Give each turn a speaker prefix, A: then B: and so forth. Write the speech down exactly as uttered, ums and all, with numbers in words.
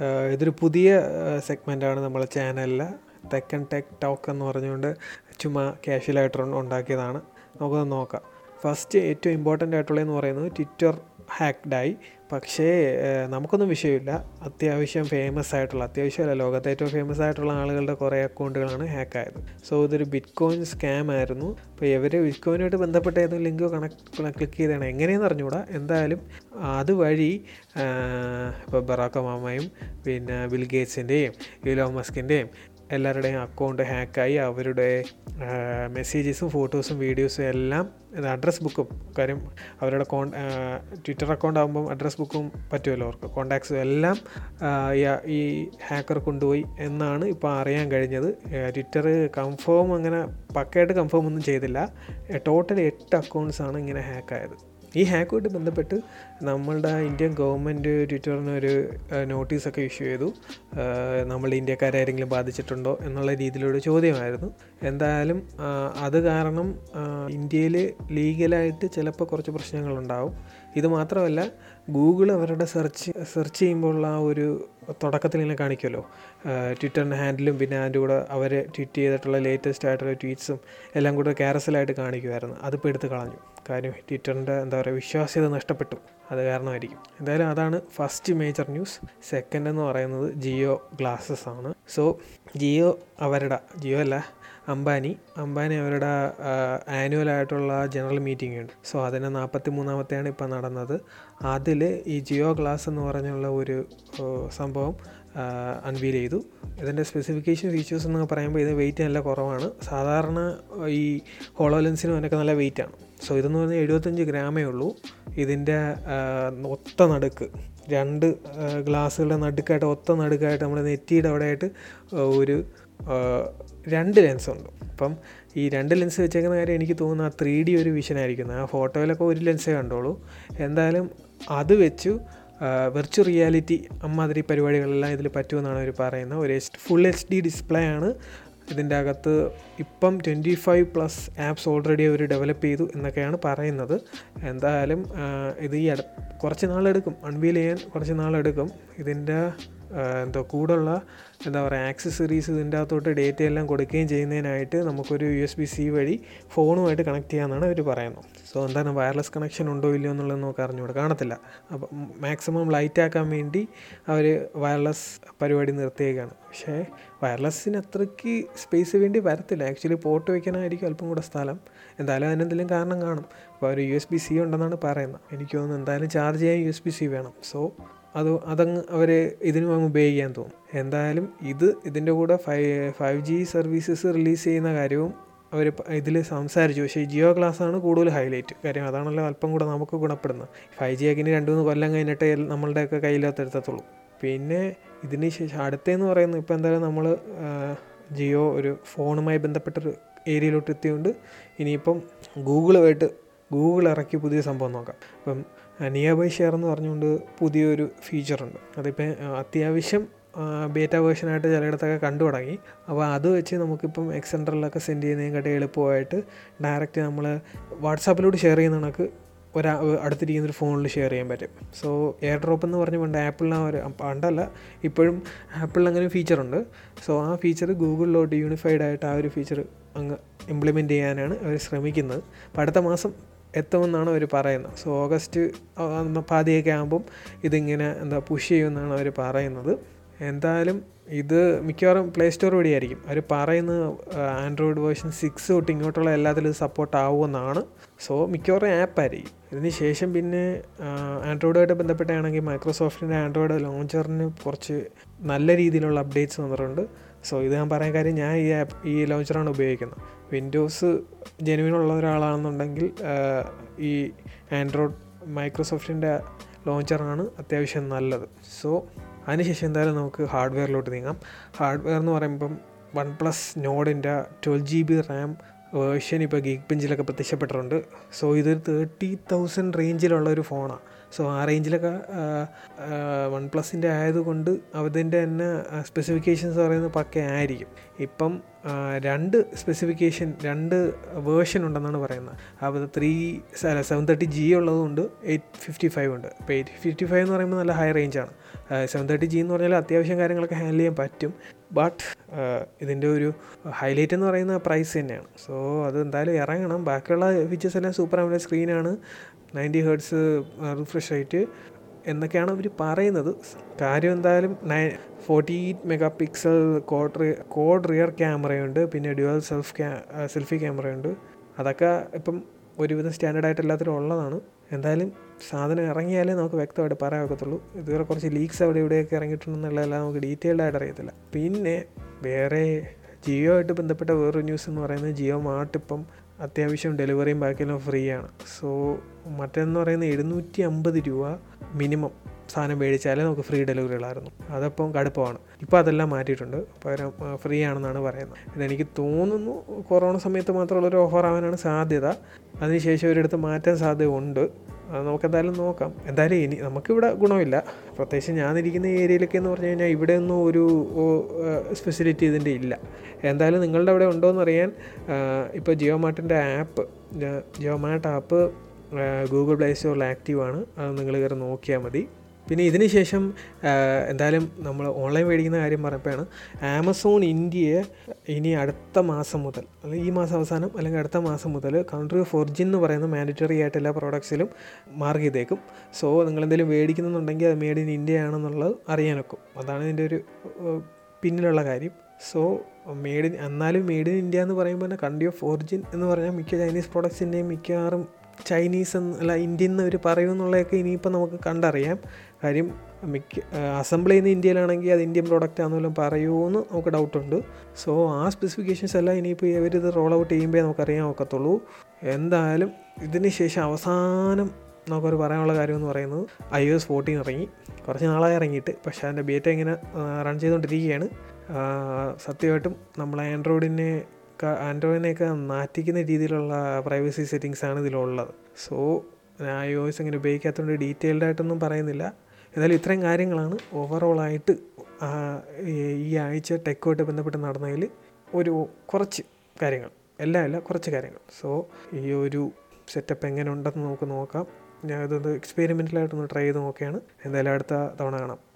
A: ഇതൊരു പുതിയ സെഗ്മെൻറ്റാണ് നമ്മളെ ചാനലിൽ, തെക്കൻ ടെക് ടോക്ക് എന്ന് പറഞ്ഞുകൊണ്ട് ചുമ്മാ കാഷ്വലായിട്ട് ഉണ്ടാക്കിയതാണ്. നമുക്കൊന്ന് നോക്കാം. ഫസ്റ്റ് ഏറ്റവും ഇമ്പോർട്ടൻ്റ് ആയിട്ടുള്ളതെന്ന് പറയുന്നത് ട്വിറ്റർ ഹാക്ക്ഡായി. പക്ഷേ നമുക്കൊന്നും വിഷയമില്ല. അത്യാവശ്യം ഫേമസ് ആയിട്ടുള്ള, അത്യാവശ്യമല്ല ലോകത്തെ ഏറ്റവും ഫേമസ് ആയിട്ടുള്ള ആളുകളുടെ കുറേ അക്കൗണ്ടുകളാണ് ഹാക്കായത്. സോ ഇതൊരു ബിറ്റ് കോയിൻ സ്കാം ആയിരുന്നു. അപ്പോൾ ഇവർ ബിറ്റ് കോയിനുമായിട്ട് ബന്ധപ്പെട്ട ഏതെങ്കിലും ലിങ്ക് കണക്ട് ക്ലിക്ക് ചെയ്താണ് എങ്ങനെയെന്ന് അറിഞ്ഞുകൂടാ. എന്തായാലും അതുവഴി ഇപ്പോൾ ബറാക് ഒബാമയും പിന്നെ ബിൽ ഗേറ്റ്സിൻ്റെയും ഇലോൺ മസ്കിൻ്റെയും എല്ലാവരുടെയും അക്കൗണ്ട് ഹാക്കായി അവരുടെ മെസ്സേജസും ഫോട്ടോസും വീഡിയോസും എല്ലാം, അഡ്രസ് ബുക്കും, കാര്യം അവരുടെ കോൺ ട്വിറ്റർ അക്കൗണ്ട് ആകുമ്പം അഡ്രസ് ബുക്കും പറ്റുമല്ലോ അവർക്ക്, കോൺടാക്ട്സും എല്ലാം ഈ ഹാക്കർ കൊണ്ടുപോയി എന്നാണ് ഇപ്പോൾ അറിയാൻ കഴിഞ്ഞത്. ട്വിറ്റർ കൺഫേം അങ്ങനെ പക്കയായിട്ട് കൺഫേം ഒന്നും ചെയ്തില്ല. ടോട്ടൽ എട്ട് അക്കൗണ്ട്സാണ് ഇങ്ങനെ ഹാക്കായത്. ഈ ഹാക്കുമായിട്ട് ബന്ധപ്പെട്ട് നമ്മളുടെ ഇന്ത്യൻ ഗവൺമെൻറ് ട്വിറ്ററിനൊരു നോട്ടീസൊക്കെ ഇഷ്യൂ ചെയ്തു. നമ്മളുടെ ഇന്ത്യക്കാരാരെങ്കിലും ബാധിച്ചിട്ടുണ്ടോ എന്നുള്ള രീതിയിലൊരു ചോദ്യമായിരുന്നു. എന്തായാലും അത് കാരണം ഇന്ത്യയിൽ ലീഗലായിട്ട് ചിലപ്പോൾ കുറച്ച് പ്രശ്നങ്ങളുണ്ടാവും. ഇത് മാത്രമല്ല, ഗൂഗിൾ അവരുടെ സെർച്ച് സെർച്ച് ചെയ്യുമ്പോഴുള്ള ആ ഒരു തുടക്കത്തിൽ ഇങ്ങനെ കാണിക്കുമല്ലോ ട്വിറ്ററിൻ്റെ ഹാൻഡിലും പിന്നെ അതിൻ്റെ കൂടെ അവർ ട്വീറ്റ് ചെയ്തിട്ടുള്ള ലേറ്റസ്റ്റ് ആയിട്ടുള്ള ട്വീറ്റ്സും എല്ലാം കൂടെ കാരസലായിട്ട് കാണിക്കുമായിരുന്നു. അതിപ്പോൾ എടുത്ത് കളഞ്ഞു. കാര്യം ട്വിറ്ററിൻ്റെ എന്താ പറയുക വിശ്വാസ്യത നഷ്ടപ്പെട്ടു. അത് കാരണമായിരിക്കും. എന്തായാലും അതാണ് ഫസ്റ്റ് മേജർ ന്യൂസ്. സെക്കൻഡ് എന്ന് പറയുന്നത് ജിയോ ഗ്ലാസസ് ആണ്. സോ ജിയോ അവരുടെ ജിയോ അല്ല അംബാനി അംബാനി അവരുടെ ആനുവലായിട്ടുള്ള ജനറൽ മീറ്റിംഗ് ഉണ്ട്. സോ അതിന് നാൽപ്പത്തി മൂന്നാമത്തെയാണ് ഇപ്പോൾ നടന്നത്. അതിൽ ഈ ജിയോ ഗ്ലാസ് എന്ന് പറഞ്ഞുള്ള ഒരു സംഭവം അൺവീൽ ചെയ്തു. ഇതിൻ്റെ സ്പെസിഫിക്കേഷൻ ഫീച്ചേഴ്സ് എന്നൊക്കെ പറയുമ്പോൾ ഇത് വെയിറ്റ് നല്ല കുറവാണ്. സാധാരണ ഈ ഹോളോലെൻസിനും അതിനൊക്കെ നല്ല വെയിറ്റാണ്. സോ ഇതെന്ന് പറഞ്ഞാൽ എഴുപത്തഞ്ച് ഗ്രാമേ ഉള്ളൂ. ഇതിൻ്റെ ഒത്ത നടുക്ക്, രണ്ട് ഗ്ലാസ്സുകളുടെ നടുക്കായിട്ട് ഒത്ത നടുക്കായിട്ട് നമ്മുടെ നെറ്റിയുടെ അവിടെയായിട്ട് ഒരു രണ്ട് ലെൻസുണ്ട്. അപ്പം ഈ രണ്ട് ലെൻസ് വെച്ചേക്കുന്ന കാര്യം എനിക്ക് തോന്നുന്നു ആ ത്രീ ഡി ഒരു വിഷനായിരിക്കുന്നത്. ആ ഫോട്ടോയിലൊക്കെ ഒരു ലെൻസേ കണ്ടോളൂ. എന്തായാലും അത് വെച്ചു വെർച്വൽ റിയാലിറ്റി അമ്മാതിരി പരിപാടികളെല്ലാം ഇതിൽ പറ്റുമെന്നാണ് അവർ പറയുന്നത്. ഒരു ഫുൾ എച്ച് ഡി ഡിസ്പ്ലേ ആണ് ഇതിൻ്റെ അകത്ത്. ഇപ്പം twenty five plus apps already അവർ ഡെവലപ്പ് ചെയ്തു എന്നൊക്കെയാണ് പറയുന്നത്. എന്തായാലും ഇത് ഈ കുറച്ച് നാളെടുക്കും, അൺവീൽ ചെയ്യാൻ കുറച്ച് നാളെടുക്കും. ഇതിൻ്റെ എന്തോ കൂടുള്ള എന്താ പറയുക ആക്സസറീസ് ഇതിൻ്റെ അകത്തോട്ട് ഡേറ്റ എല്ലാം കൊടുക്കുകയും ചെയ്യുന്നതിനായിട്ട് നമുക്കൊരു യു എസ് ബി സി വഴി ഫോണുമായിട്ട് കണക്ട് ചെയ്യാമെന്നാണ് അവർ പറയുന്നത്. സോ എന്താണ് വയർലെസ് കണക്ഷൻ ഉണ്ടോ ഇല്ലയോ എന്നുള്ളത് നമുക്ക് അറിഞ്ഞുകൂടെ, കാണത്തില്ല. അപ്പം മാക്സിമം ലൈറ്റ് ആക്കാൻ വേണ്ടി അവർ വയർലെസ് പരിപാടി നിർത്തിയേക്കാണ്. പക്ഷേ വയർലെസ്സിന് അത്രയ്ക്ക് സ്പേസ് വേണ്ടി വരത്തില്ല. ആക്ച്വലി പോർട്ട് വയ്ക്കാനായിരിക്കും അല്പം കൂടെ സ്ഥലം. എന്തായാലും അതിനെന്തെങ്കിലും കാരണം കാണും. അപ്പോൾ ഒരു യു എസ് ബി സി ഉണ്ടെന്നാണ് പറയുന്നത്. എനിക്ക് തോന്നുന്നു എന്തായാലും ചാർജ് ചെയ്യാൻ യു എസ് ബി സി വേണം. സോ അത് അതങ്ങ് അവർ ഇതിനും അങ്ങ് ഉപയോഗിക്കാൻ തോന്നും. എന്തായാലും ഇത് ഇതിൻ്റെ കൂടെ five five G services release ചെയ്യുന്ന കാര്യവും അവർ ഇതിൽ സംസാരിച്ചു. പക്ഷേ ജിയോ ഗ്ലാസ്സാണ് കൂടുതൽ ഹൈലൈറ്റ്. കാര്യം അതാണല്ലോ അല്പം കൂടെ നമുക്ക് ഗുണപ്പെടുന്നത്. ഫൈവ് ജി ഒക്കെ ഇനി രണ്ട് മൂന്ന് കൊല്ലം കഴിഞ്ഞിട്ട് നമ്മളുടെയൊക്കെ കയ്യിലത്തെടുത്തത്തുള്ളൂ. പിന്നെ ഇതിന് ശേഷം അടുത്തതെന്ന് പറയുന്നത് ഇപ്പോൾ എന്തായാലും നമ്മൾ ജിയോ ഒരു ഫോണുമായി ബന്ധപ്പെട്ടൊരു ഏരിയയിലോട്ട് എത്തിയുകൊണ്ട് ഇനിയിപ്പം ഗൂഗിളുമായിട്ട് ഗൂഗിൾ ഇറക്കി പുതിയ സംഭവം നോക്കാം. ഇപ്പം നിയർ ബൈ ഷെയർ എന്ന് പറഞ്ഞുകൊണ്ട് പുതിയൊരു ഫീച്ചറുണ്ട്. അതിപ്പോൾ അത്യാവശ്യം ബേറ്റ വേർഷനായിട്ട് ചിലയിടത്തൊക്കെ കണ്ടു തുടങ്ങി. അപ്പോൾ അത് വെച്ച് നമുക്കിപ്പം എക്സെൻട്രലിലൊക്കെ സെൻഡ് ചെയ്യുന്നതിനെക്കാട്ടി എളുപ്പമായിട്ട് ഡയറക്റ്റ് നമ്മൾ വാട്സാപ്പിലൂടെ ഷെയർ ചെയ്യുന്ന കണക്ക് ഒരാ അടുത്തിരിക്കുന്നൊരു ഫോണിൽ ഷെയർ ചെയ്യാൻ പറ്റും. സോ എയർ ഡ്രോപ്പ് എന്ന് പറഞ്ഞ് പണ്ട് ആപ്പിളിന് ഒരു പണ്ടല്ല ഇപ്പോഴും ആപ്പിളിൽ അങ്ങനെ ഫീച്ചറുണ്ട്. സോ ആ ഫീച്ചർ ഗൂഗിളിലോട്ട് യൂണിഫൈഡ് ആയിട്ട് ആ ഒരു ഫീച്ചർ അങ്ങ് ഇംപ്ലിമെൻറ്റ് ചെയ്യാനാണ് അവർ ശ്രമിക്കുന്നത്. അപ്പോൾ അടുത്ത മാസം എത്തുമെന്നാണ് അവർ പറയുന്നത്. സോ ഓഗസ്റ്റ് പാതിയൊക്കെ ആകുമ്പം ഇതിങ്ങനെ എന്താ പുഷ് ചെയ്യുമെന്നാണ് അവർ പറയുന്നത്. എന്തായാലും ഇത് മിക്കവാറും പ്ലേ സ്റ്റോർ വഴിയായിരിക്കും. അവർ പറയുന്നത് ആൻഡ്രോയിഡ് വേർഷൻ സിക്സ് തൊട്ട് ഇങ്ങോട്ടുള്ള എല്ലാത്തിലും ഇത് സപ്പോർട്ട് ആവുമെന്നാണ്. സോ മിക്കവാറും ആപ്പായിരിക്കും. ഇതിന് ശേഷം പിന്നെ ആൻഡ്രോയിഡുമായിട്ട് ബന്ധപ്പെട്ടാണെങ്കിൽ മൈക്രോസോഫ്റ്റിൻ്റെ ആൻഡ്രോയിഡ് ലോഞ്ചറിന് കുറച്ച് നല്ല രീതിയിലുള്ള അപ്ഡേറ്റ്സ് വന്നിട്ടുണ്ട്. സോ ഇത് ഞാൻ പറയാൻ കാര്യം ഞാൻ ഈ ആപ്പ് ഈ ലോഞ്ചറാണ് ഉപയോഗിക്കുന്നത്. വിൻഡോസ് ജെനുവിനുള്ള ഒരാളാണെന്നുണ്ടെങ്കിൽ ഈ ആൻഡ്രോയിഡ് മൈക്രോസോഫ്റ്റിൻ്റെ ലോഞ്ചറാണ് അത്യാവശ്യം നല്ലത്. സോ അതിനുശേഷം എന്തായാലും നമുക്ക് ഹാർഡ്വെയറിലോട്ട് നീങ്ങാം. ഹാർഡ്വെയർ എന്ന് പറയുമ്പം വൺ പ്ലസ് നോഡിൻ്റെ twelve G B RAM version ഇപ്പോൾ ഗീക്ക് ബെഞ്ചിലൊക്കെ പ്രത്യക്ഷപ്പെട്ടിട്ടുണ്ട്. സോ ഇത് തേർട്ടി തൗസൻഡ് റേഞ്ചിലുള്ള ഒരു ഫോണാണ്. സോ ആ റേഞ്ചിലൊക്കെ വൺ പ്ലസിൻ്റെ ആയതുകൊണ്ട് അതിൻ്റെ തന്നെ സ്പെസിഫിക്കേഷൻസ് പറയുന്നത് പക്ക ആയിരിക്കും. ഇപ്പം രണ്ട് സ്പെസിഫിക്കേഷൻ രണ്ട് വേർഷൻ ഉണ്ടെന്നാണ് പറയുന്നത്. അപ്പോൾ ത്രീ അല്ല സെവൻ തേർട്ടി ജി ഉള്ളതുകൊണ്ട് എയ്റ്റ് ഫിഫ്റ്റി ഫൈവ് ഉണ്ട്. അപ്പോൾ എയ്റ്റ് ഫിഫ്റ്റി ഫൈവ് എന്ന് പറയുമ്പോൾ നല്ല ഹൈ റേഞ്ചാണ്. സെവൻ തേർട്ടി ജി എന്ന് പറഞ്ഞാൽ അത്യാവശ്യം കാര്യങ്ങളൊക്കെ ഹാൻഡിൽ ചെയ്യാൻ പറ്റും. ബട്ട് ഇതിൻ്റെ ഒരു ഹൈലൈറ്റ് എന്ന് പറയുന്ന പ്രൈസ് തന്നെയാണ്. സോ അത് എന്തായാലും ഇറങ്ങണം. ബാക്കിയുള്ള ഫീച്ചേഴ്സ് എല്ലാം സൂപ്പർ ആംബുലൻസ് സ്ക്രീനാണ്, നയൻറ്റി ഹെർട്സ് റിഫ്രഷ് റേറ്റ് എന്നൊക്കെയാണ് അവർ പറയുന്നത്. കാര്യം എന്തായാലും nine forty eight megapixel quad re quad rear ക്യാമറയുണ്ട്, പിന്നെ ഡ്യുവൽ സെൽഫ് ക്യാ സെൽഫി ക്യാമറയുണ്ട്. അതൊക്കെ ഇപ്പം ഒരുവിധം സ്റ്റാൻഡേർഡായിട്ട് എല്ലാത്തിലും ഉള്ളതാണ്. എന്തായാലും സാധനം ഇറങ്ങിയാലേ നമുക്ക് വ്യക്തമായിട്ട് പറയാൻ ഒക്കത്തുള്ളൂ. ഇതുവരെ കുറച്ച് ലീക്സ് അവിടെ ഇവിടെയൊക്കെ ഇറങ്ങിയിട്ടുണ്ടെന്നുള്ളതെല്ലാം നമുക്ക് ഡീറ്റെയിൽഡായിട്ട് അറിയത്തില്ല. പിന്നെ വേറെ ജിയോ ആയിട്ട് ബന്ധപ്പെട്ട വേറൊരു ന്യൂസ് എന്ന് പറയുന്നത് ജിയോ മാർട്ട് ഇപ്പം അത്യാവശ്യം ഡെലിവറിയും ബാക്കിയെല്ലാം ഫ്രീ ആണ്. സോ മറ്റേന്ന് പറയുന്നത് എഴുന്നൂറ്റി അമ്പത് രൂപ മിനിമം സാധനം മേടിച്ചാലേ നമുക്ക് ഫ്രീ ഡെലിവറികളായിരുന്നു. അതപ്പം കടുപ്പമാണ്. ഇപ്പോൾ അതെല്ലാം മാറ്റിയിട്ടുണ്ട്, പകരം ഫ്രീ ആണെന്നാണ് പറയുന്നത്. ഇതെനിക്ക് തോന്നുന്നു കൊറോണ സമയത്ത് മാത്രമുള്ളൊരു ഓഫർ ആവാനാണ് സാധ്യത. അതിനുശേഷം ഒരിടത്ത് മാറ്റാൻ സാധ്യത ഉണ്ട്. അത് നമുക്കെന്തായാലും നോക്കാം. എന്തായാലും ഇനി നമുക്കിവിടെ ഗുണമില്ല, പ്രത്യേകിച്ച് ഞാനിരിക്കുന്ന ഏരിയയിലൊക്കെ എന്ന് പറഞ്ഞു കഴിഞ്ഞാൽ ഇവിടെയൊന്നും ഒരു ഫെസിലിറ്റി ഇതിൻ്റെ ഇല്ല. എന്തായാലും നിങ്ങളുടെ അവിടെ ഉണ്ടോ എന്നറിയാൻ ഇപ്പോൾ ജിയോ മാർട്ടിൻ്റെ app JioMart app Google Play സ്റ്റോറിൽ ആക്റ്റീവാണ്. അത് നിങ്ങൾ കയറി നോക്കിയാൽ മതി. പിന്നെ ഇതിന് ശേഷം എന്തായാലും നമ്മൾ ഓൺലൈൻ മേടിക്കുന്ന കാര്യം പറഞ്ഞപ്പോഴാണ് ആമസോൺ ഇന്ത്യയെ ഇനി അടുത്ത മാസം മുതൽ, അല്ലെങ്കിൽ ഈ മാസം അവസാനം അല്ലെങ്കിൽ അടുത്ത മാസം മുതൽ കൺട്രി ഓഫ് ഒറിജിൻ എന്ന് പറയുന്ന മാൻഡറ്ററി ആയിട്ട് എല്ലാ പ്രോഡക്ട്സിലും മാർക്ക് ചെയ്തേക്കും. സോ നിങ്ങളെന്തെങ്കിലും മേടിക്കുന്നുണ്ടെങ്കിൽ അത് മെയ്ഡ് ഇൻ ഇന്ത്യ ആണെന്നുള്ളത് അറിയാനൊക്കും. അതാണ് ഇതിൻ്റെ ഒരു പിന്നിലുള്ള കാര്യം. സോ മെയ്ഡ് ഇൻ എന്നാലും മെയ്ഡ് ഇൻ ഇന്ത്യ എന്ന് പറയുമ്പോൾ തന്നെ കൺട്രി ഓഫ് ഒറിജിൻ എന്ന് പറഞ്ഞാൽ മിക്ക ചൈനീസ് പ്രോഡക്ട്സിൻ്റെയും മിക്കവാറും ചൈനീസ് എന്ന് അല്ല ഇന്ത്യൻ എന്ന് അവർ പറയുമെന്നുള്ളതൊക്കെ ഇനിയിപ്പോൾ നമുക്ക് കണ്ടറിയാം. കാര്യം മിക്ക അസംബിൾ ചെയ്യുന്ന ഇന്ത്യയിലാണെങ്കിൽ അത് ഇന്ത്യൻ പ്രോഡക്റ്റ് ആണെന്നെല്ലാം പറയുമെന്ന് നമുക്ക് ഡൗട്ടുണ്ട്. സോ ആ സ്പെസിഫിക്കേഷൻസ് എല്ലാം ഇനിയിപ്പോൾ ഇവരിത് റോൾ ഔട്ട് ചെയ്യുമ്പോൾ നമുക്കറിയാൻ ഒക്കത്തുള്ളൂ. എന്തായാലും ഇതിന് ശേഷം അവസാനം നമുക്കൊരു പറയാനുള്ള കാര്യം എന്ന് പറയുന്നത് ഐ ഒ എസ് ഫോർട്ടീൻ ഇറങ്ങി. കുറച്ച് നാളായി ഇറങ്ങിയിട്ട്, പക്ഷേ അതിൻ്റെ ബീറ്റ ഇങ്ങനെ റൺ ചെയ്തുകൊണ്ടിരിക്കുകയാണ്. സത്യമായിട്ടും നമ്മൾ ആൻഡ്രോയിഡിനെ ആൻഡ്രോയിഡിനെയൊക്കെ നാറ്റിക്കുന്ന രീതിയിലുള്ള പ്രൈവസി സെറ്റിങ്സാണ് ഇതിലുള്ളത്. സോ ഐ ഒ എസ് ഇങ്ങനെ ഉപയോഗിക്കാത്തതുകൊണ്ട് ഡീറ്റെയിൽഡായിട്ടൊന്നും പറയുന്നില്ല. എന്നാലും ഇത്രയും കാര്യങ്ങളാണ് ഓവറോളായിട്ട് ഈ ആഴ്ച ടെക്കുമായിട്ട് ബന്ധപ്പെട്ട് നടന്നതിൽ ഒരു കുറച്ച് കാര്യങ്ങൾ, എല്ലാം അല്ല കുറച്ച് കാര്യങ്ങൾ. സോ ഈ ഒരു സെറ്റപ്പ് എങ്ങനെ ഉണ്ടെന്ന് നമുക്ക് നോക്കാം. ഞാൻ ഇതൊന്ന് എക്സ്പെരിമെൻ്റലായിട്ടൊന്ന് ട്രൈ ചെയ്ത് നോക്കുകയാണ്. എന്തായാലും അടുത്ത തവണ കാണാം.